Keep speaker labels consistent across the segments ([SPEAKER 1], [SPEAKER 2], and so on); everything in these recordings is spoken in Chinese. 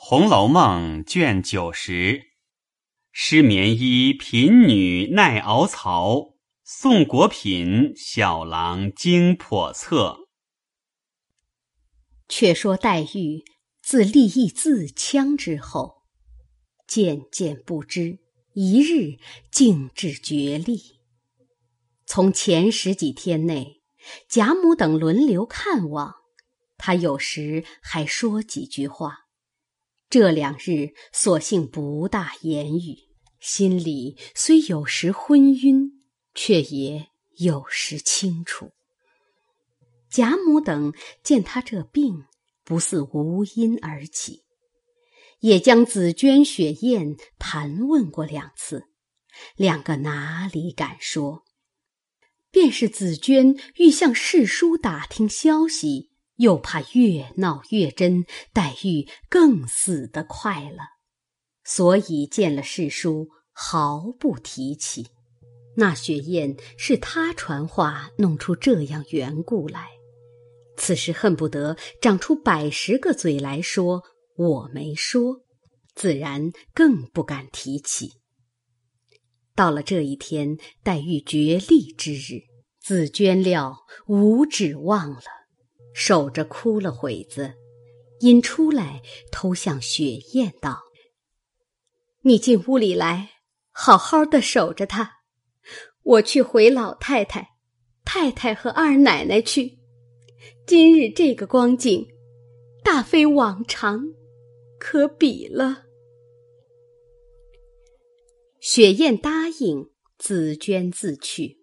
[SPEAKER 1] 红楼梦》卷90，施棉衣贫女耐熬槽，宋国品小郎精叵测。
[SPEAKER 2] 却说黛玉自立意自戕之后，渐渐不知，一日竟至决力。从前10几天内，贾母等轮流看望，她有时还说几句话。这2日索性不大言语，心里虽有时昏晕，却也有时清楚。贾母等见她这病不似无因而起，也将紫鹃、雪雁盘问过2次，2个哪里敢说。便是紫鹃欲向世叔打听消息，又怕越闹越真，黛玉更死得快了，所以见了世叔毫不提起。那雪雁是他传话弄出这样缘故来，此时恨不得长出100、10个嘴来说我没说，自然更不敢提起。到了这一天，黛玉决力之日，紫鹃料无指望了，守着哭了会子，因出来偷向雪雁道：“你进屋里来，好好的守着他，我去回老太太、太太和二奶奶去。今日这个光景，大非往常可比了。”雪雁答应，紫鹃自去。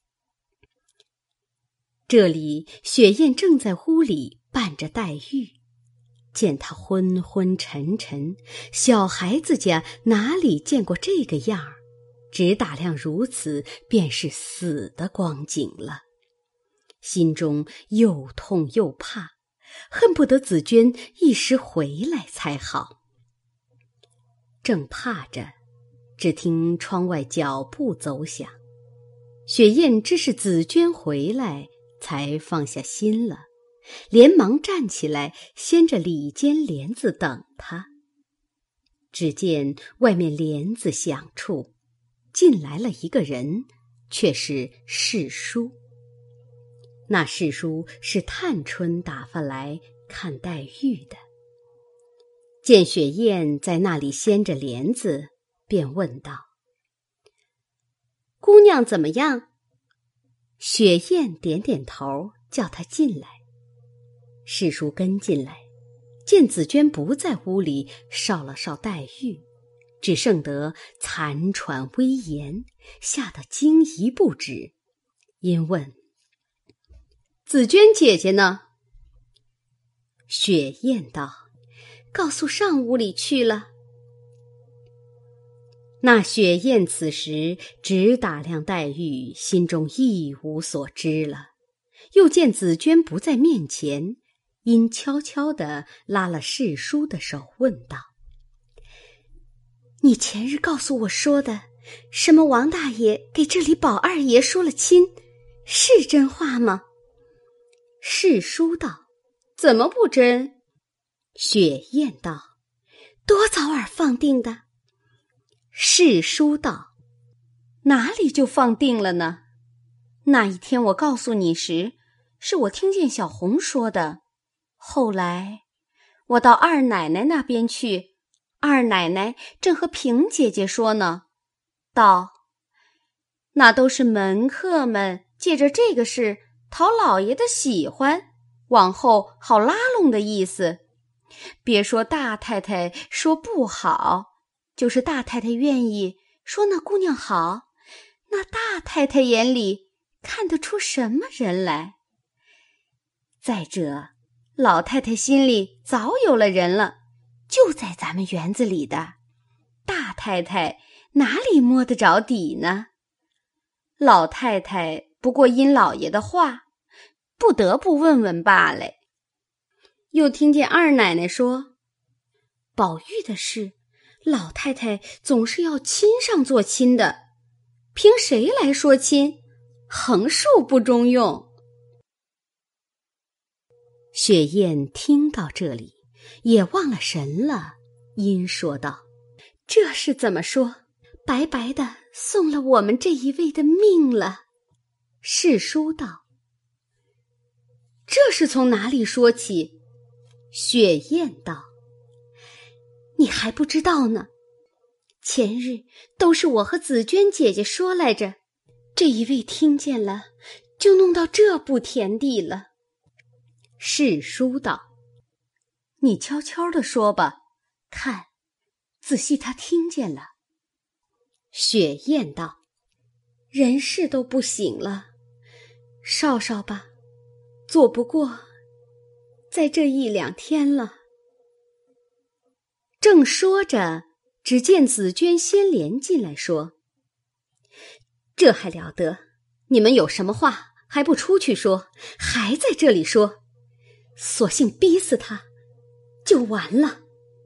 [SPEAKER 2] 这里雪雁正在屋里伴着黛玉，见她昏昏沉沉，小孩子家哪里见过这个样儿，只打量如此便是死的光景了，心中又痛又怕，恨不得紫鹃一时回来才好。正怕着，只听窗外脚步走响，雪雁知是紫鹃回来，才放下心了，连忙站起来，掀着里间帘子等他。只见外面帘子响处，进来了一个人，却是世叔。那世叔是探春打发来看黛玉的，见雪雁在那里掀着帘子，便问道：“姑娘怎么样？”雪雁点点头，叫她进来。世叔跟进来，见紫鹃不在屋里，哨了哨黛玉，只剩得残喘微言，吓得惊疑不止，因问：“紫鹃姐姐呢？”雪雁道：“告诉上屋里去了。”那雪雁此时只打量黛玉，心中一无所知了。又见紫鹃不在面前，因悄悄地拉了世叔的手，问道：“你前日告诉我说的，什么王大爷给这里宝二爷说了亲，是真话吗？”世叔道：“怎么不真？”雪雁道：“多早晚放定的？”世叔道：“哪里就放定了呢？那一天我告诉你时，是我听见小红说的。后来我到二奶奶那边去，二奶奶正和平姐姐说呢，道：那都是门客们借着这个事讨老爷的喜欢，往后好拉拢的意思。别说大太太说不好，就是大太太愿意说那姑娘好，那大太太眼里看得出什么人来？再者，老太太心里早有了人了，就在咱们园子里的，大太太哪里摸得着底呢？老太太不过因老爷的话，不得不问问罢了。又听见二奶奶说，宝玉的事，老太太总是要亲上做亲的，凭谁来说亲？横竖不中用。雪雁听到这里，也忘了神了， 因说道：“这是怎么说？白白的送了我们这一位的命了。”世叔道：“这是从哪里说起？”雪雁道：“你还不知道呢。前日都是我和紫娟姐姐说来着，这一位听见了，就弄到这步田地了。”世叔道：“你悄悄地说吧，看，仔细他听见了。”雪雁道：“人事都不醒了，少少吧，做不过在这1-2天了。”正说着，只见紫娟先莲进来说：“这还了得，你们有什么话还不出去说，还在这里说，索性逼死他就完了。”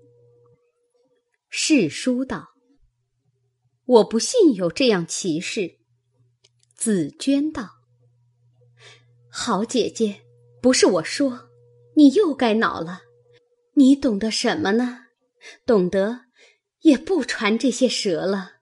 [SPEAKER 2] 世叔道：“我不信有这样奇事。”紫娟道：“好姐姐，不是我说，你又该恼了。你懂得什么呢？懂得也不传这些蛇了。”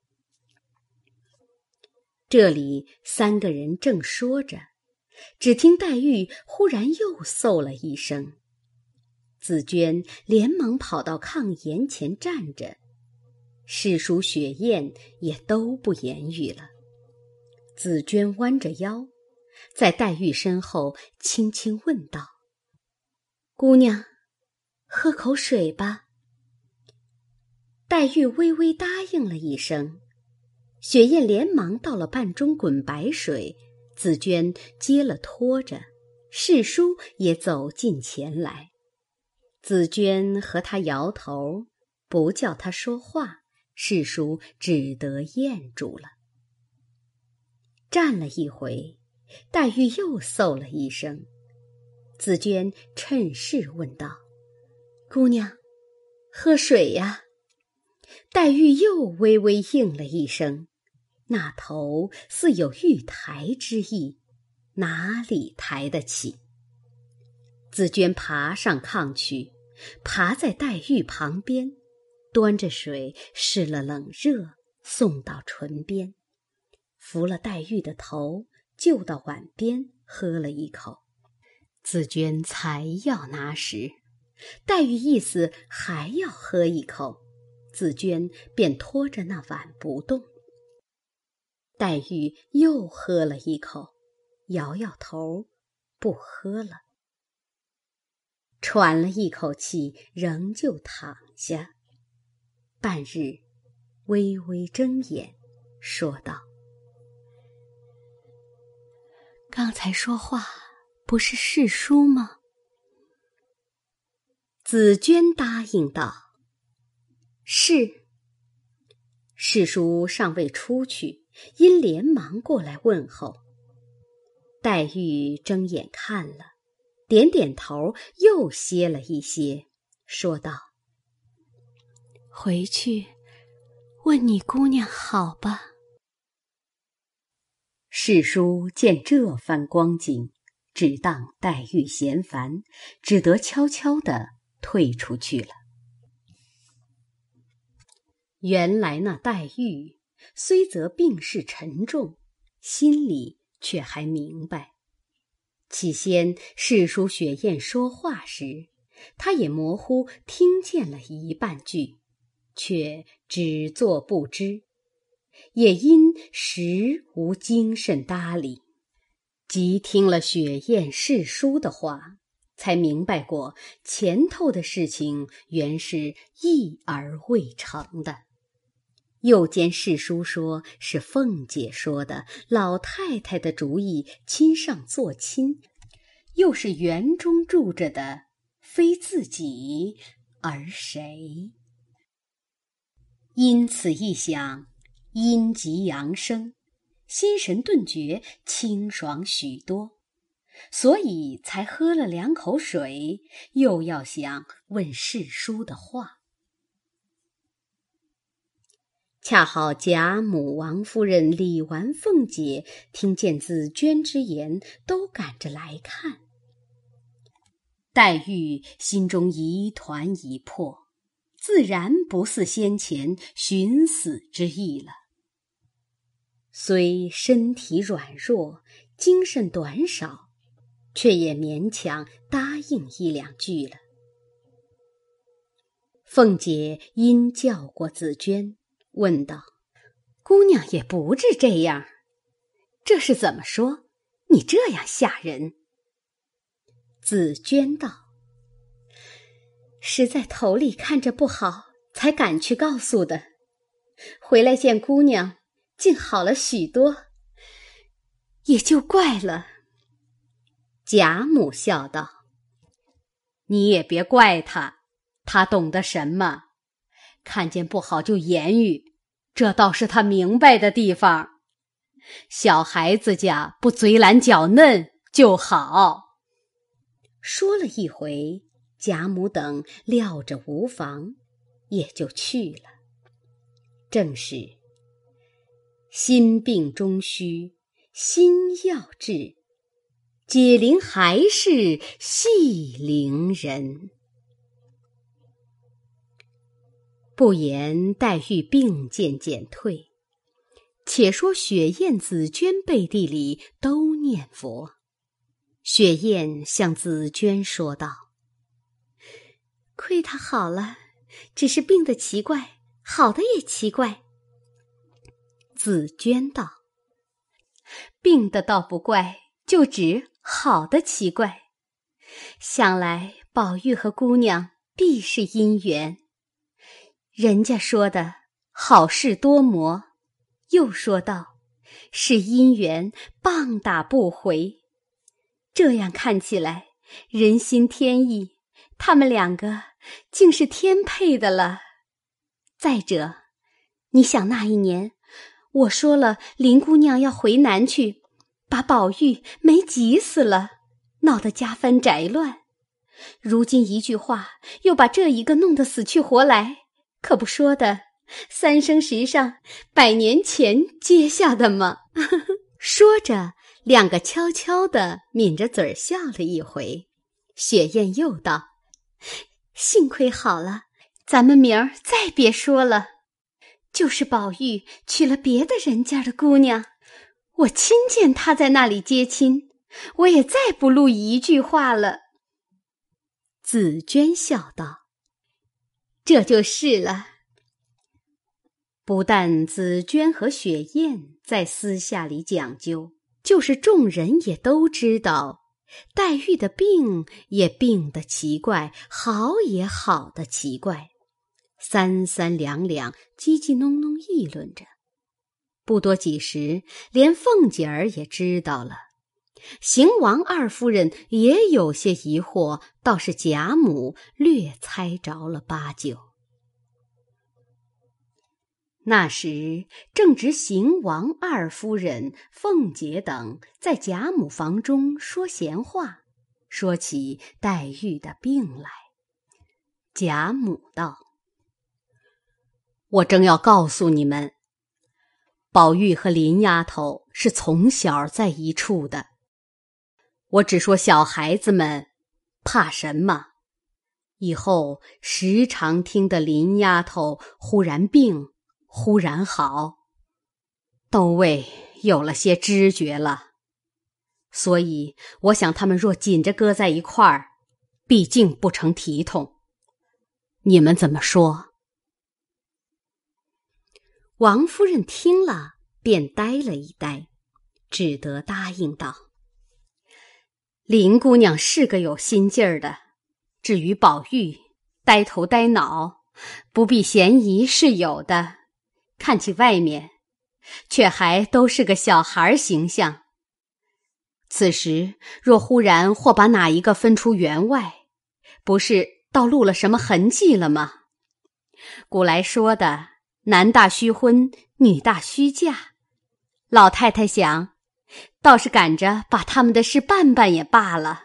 [SPEAKER 2] 这里3个人正说着，只听黛玉忽然又嗽了一声。紫娟连忙跑到炕沿前站着，世叔雪雁也都不言语了。紫娟弯着腰，在黛玉身后轻轻问道：“姑娘，喝口水吧。”黛玉微微答应了一声，雪雁连忙倒了半盅滚白水，紫娟接了托着，世叔也走近前来。紫娟和他摇头，不叫他说话，世叔只得咽住了。站了一回，黛玉又嗽了一声，紫娟趁势问道：“姑娘，喝水呀？”黛玉又微微应了一声，那头似有欲抬之意，哪里抬得起？紫娟爬上炕去，爬在黛玉旁边，端着水试了冷热，送到唇边，扶了黛玉的头，就到碗边喝了一口。紫娟才要拿时，黛玉意思还要喝一口，紫娟便拖着那碗不动。黛玉又喝了一口，摇摇头，不喝了。喘了一口气，仍旧躺下。半日，微微睁眼，说道：“刚才说话不是世叔吗？”紫娟答应道：“是。”世叔尚未出去，因连忙过来问候。黛玉睁眼看了，点点头，又歇了一歇，说道：“回去问你姑娘好吧。”世叔见这番光景，只当黛玉嫌烦，只得悄悄地退出去了。原来那黛玉虽则病势沉重，心里却还明白。起先世叔雪雁说话时，他也模糊听见了一半句，却只作不知，也因时无精神搭理。即听了雪雁世叔的话，才明白过前头的事情原是意而未成的。又见世叔说是凤姐说的，老太太的主意亲上做亲，又是园中住着的，非自己而谁？因此一想，阴极阳生，心神顿觉清爽许多，所以才喝了2口水，又要想问世叔的话。恰好贾母、王夫人、李纨、凤姐听见紫娟之言，都赶着来看。黛玉心中疑团已破， 自然不似先前寻死之意了。虽身体软弱，精神短少，却也勉强答应一两句了。凤姐因叫过紫鹃，问道：“姑娘也不至这样，这是怎么说？你这样吓人。”紫鹃道：“实在头里看着不好，才赶去告诉的。回来见姑娘，竟好了许多，也就怪了。”贾母笑道：“你也别怪他，他懂得什么？看见不好就言语，这倒是他明白的地方。小孩子家不嘴懒脚嫩就好。”说了一回，贾母等料着无妨，也就去了。正是心病终须心药治，解铃还是系铃人。不言黛玉病渐减退，且说雪雁、紫鹃背地里都念佛。雪雁向紫鹃说道：“亏他好了，只是病得奇怪，好的也奇怪。”紫鹃道：“病的倒不怪，就指好的奇怪。想来宝玉和姑娘必是姻缘。人家说的好事多磨，又说道是姻缘棒打不回。这样看起来，人心天意，他们两个竟是天配的了。再者，你想那一年，我说了林姑娘要回南去，把宝玉没急死了，闹得家翻宅乱。如今一句话，又把这一个弄得死去活来，可不说的三生石上100年前结下的吗？说着，两个悄悄地抿着嘴笑了一回。雪雁又道：“幸亏好了，咱们明儿再别说了。就是宝玉娶了别的人家的姑娘，我亲见他在那里接亲，我也再不露一句话了。”紫鹃笑道：“这就是了。”不但紫鹃和雪雁在私下里讲究，就是众人也都知道，黛玉的病也病得奇怪，好也好的奇怪，三三两两叽叽哝哝议论着。不多几时，连凤姐儿也知道了。邢王二夫人也有些疑惑，倒是贾母略猜着了8九。那时正值邢王二夫人、凤姐等在贾母房中说闲话，说起黛玉的病来。贾母道：“我正要告诉你们，宝玉和林丫头是从小在一处的。我只说小孩子们怕什么？以后时常听得林丫头忽然病，忽然好，都为有了些知觉了。所以我想他们若紧着搁在一块儿，毕竟不成体统。你们怎么说？”王夫人听了，便呆了一呆，只得答应道：“林姑娘是个有心劲儿的，至于宝玉，呆头呆脑，不避嫌疑是有的，看起外面，却还都是个小孩形象。此时若忽然或把哪一个分出园外，不是倒露了什么痕迹了吗？古来说的男大须婚，女大须嫁，老太太想，倒是赶着把他们的事办办也罢了。”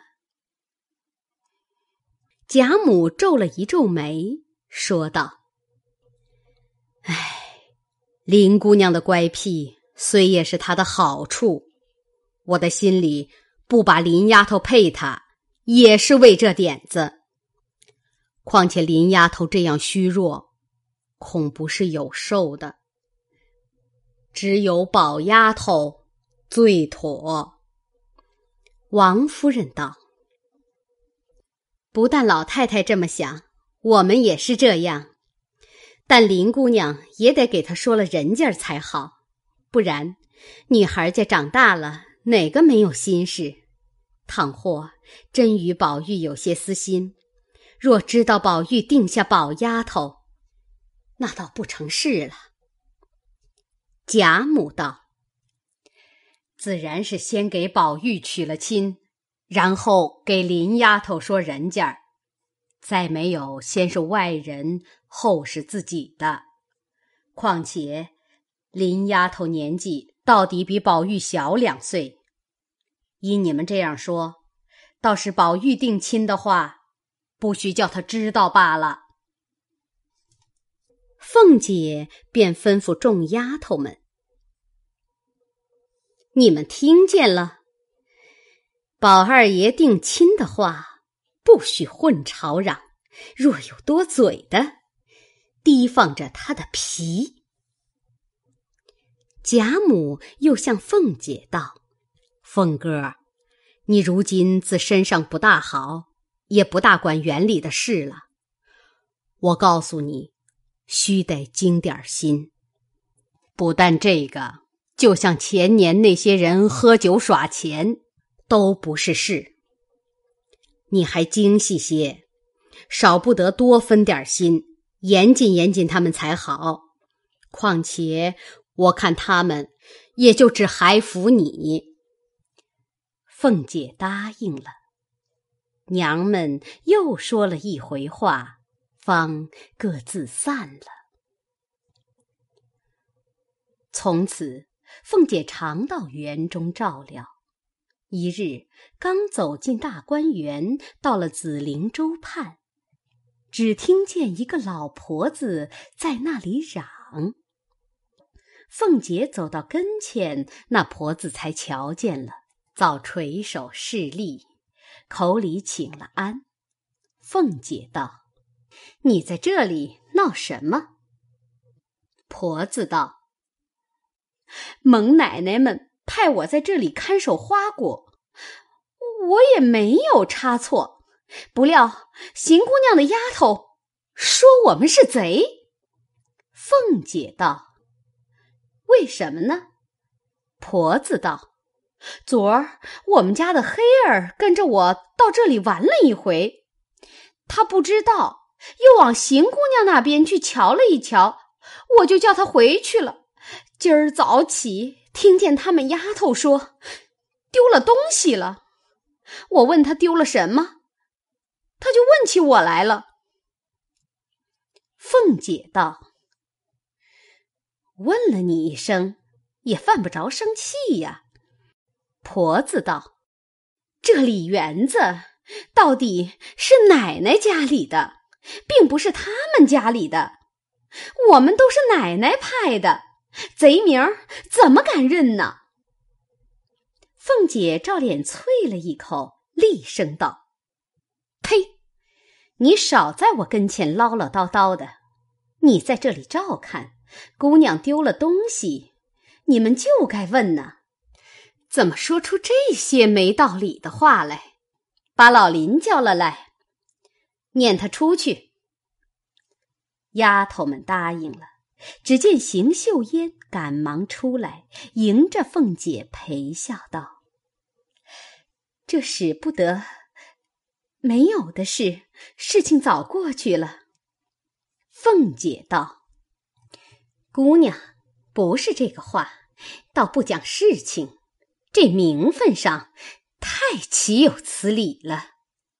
[SPEAKER 2] 贾母皱了一皱眉，说道：“林姑娘的乖僻虽也是她的好处，我的心里不把林丫头配她，也是为这点子。 况且林丫头这样虚弱，恐不是有寿的。只有宝丫头最妥。”王夫人道：“不但老太太这么想，我们也是这样。但林姑娘也得给她说了人家才好，不然女孩家长大了，哪个没有心事？倘或真与宝玉有些私心，若知道宝玉定下宝丫头，那倒不成事了。”贾母道：“自然是先给宝玉娶了亲，然后给林丫头说人家，再没有先是外人，后是自己的。况且林丫头年纪到底比宝玉小2岁，依你们这样说，倒是宝玉定亲的话，不许叫他知道罢了。”凤姐便吩咐众丫头们：“你们听见了？宝二爷定亲的话，不许混吵嚷，若有多嘴的，提防着他的皮。”贾母又向凤姐道：“凤哥，你如今自身上不大好，也不大管园里的事了。我告诉你，须得精点心。不但这个，就像前年那些人喝酒耍钱，都不是事。你还精细些，少不得多分点心，严谨严谨他们才好。况且我看他们也就只还服你。”凤姐答应了。娘们又说了一回话，方各自散了。从此凤姐常到园中照料。一日刚走进大观园，到了紫菱洲畔，只听见一个老婆子在那里嚷。凤姐走到跟前，那婆子才瞧见了，早垂手侍立，口里请了安。凤姐道：“你在这里闹什么？”婆子道：“蒙奶奶们派我在这里看守花果，我也没有差错，不料邢姑娘的丫头说我们是贼。”凤姐道：“为什么呢？”婆子道：“昨儿我们家的黑儿跟着我到这里玩了一回，他不知道，又往邢姑娘那边去瞧了一瞧，我就叫他回去了。今儿早起听见他们丫头说丢了东西了，我问他丢了什么，他就问起我来了。”凤姐道：“问了你一声，也犯不着生气呀。”婆子道：“这李园子到底是奶奶家里的，并不是他们家里的，我们都是奶奶派的，贼名怎么敢认呢？”凤姐照脸啐了一口，厉声道：“呸！你少在我跟前唠唠叨叨的，你在这里照看，姑娘丢了东西，你们就该问呢，怎么说出这些没道理的话来？把老林叫了来，撵他出去。”丫头们答应了。只见邢岫烟赶忙出来，迎着凤姐陪笑道：“这使不得，没有的事，事情早过去了。”凤姐道：“姑娘，不是这个话，倒不讲事情，这名分上太岂有此理了。”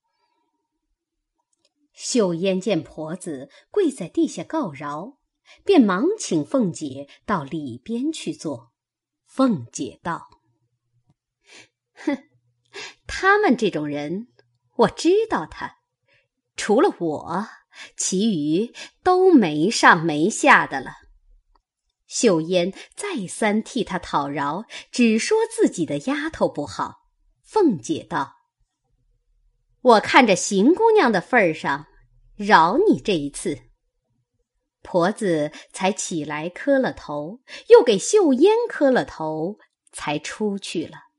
[SPEAKER 2] 岫烟见婆子跪在地下告饶，便忙请凤姐到里边去坐。凤姐道：“哼，他们这种人，我知道他，除了我，其余都没上没下的了。”岫烟再三替他讨饶，只说自己的丫头不好。凤姐道：“我看着邢姑娘的份儿上， 饶你这一次。”婆子才起来磕了头，又给秀烟磕了头，才出去了。